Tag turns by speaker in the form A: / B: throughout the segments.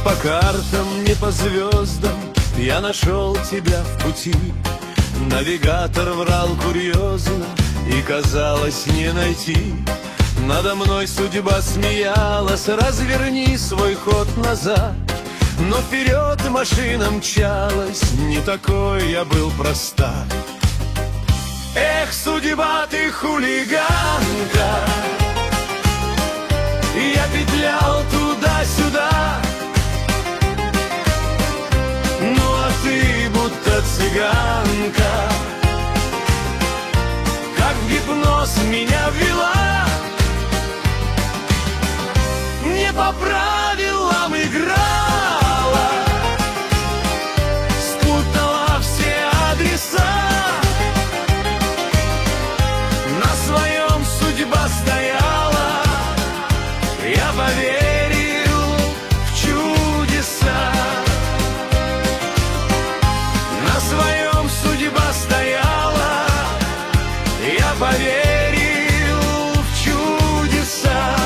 A: по картам, не по звездам я нашел тебя в пути. Навигатор врал курьезно, и казалось не найти. Надо мной судьба смеялась: разверни свой ход назад. Но вперед машина мчалась, не такой я был простак. Эх, судьба, ты хулиганка, я петлял туда-сюда. Ну а ты будто цыганка, как в гипноз меня ввела. Не по правилам играла, спутала все адреса. На своем судьба стояла, я поверил в чудеса. На своем судьба стояла, я поверил в чудеса.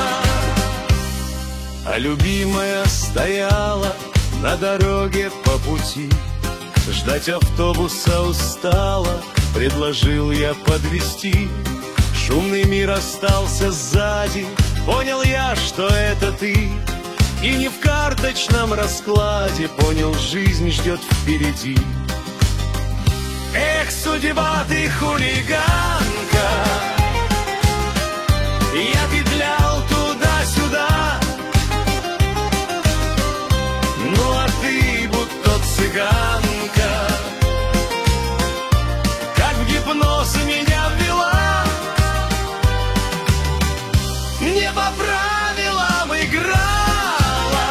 A: А любимая стояла на дороге по пути, ждать автобуса устала, предложил я подвезти. Шумный мир остался сзади, понял я, что это ты. И не в карточном раскладе понял, жизнь ждет впереди. Эх, судьба, ты хулиганка, я петлял туда-сюда. Ну а ты будто цыганка, как в гипноз меня ввела. Не по правилам играла,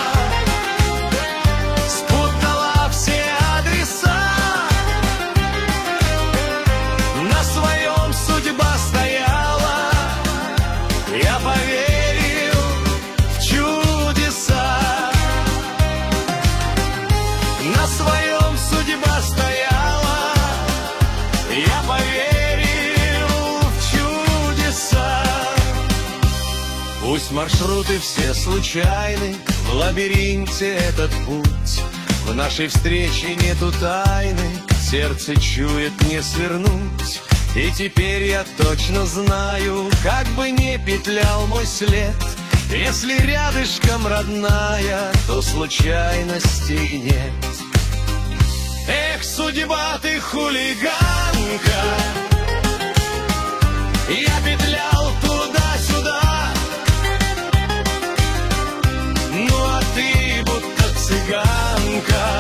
A: спутала все адреса. На своем судьба стояла, я поверил в чудеса. На своем судьба стояла, я поверил в чудеса. Пусть маршруты все случайны, в лабиринте этот путь. В нашей встрече нету тайны, сердце чует не свернуть. И теперь я точно знаю, как бы не петлял мой след, если рядышком родная, то случайностей нет. Эх, судьба, ты хулиганка, я петлял туда-сюда. Ну а ты будто цыганка,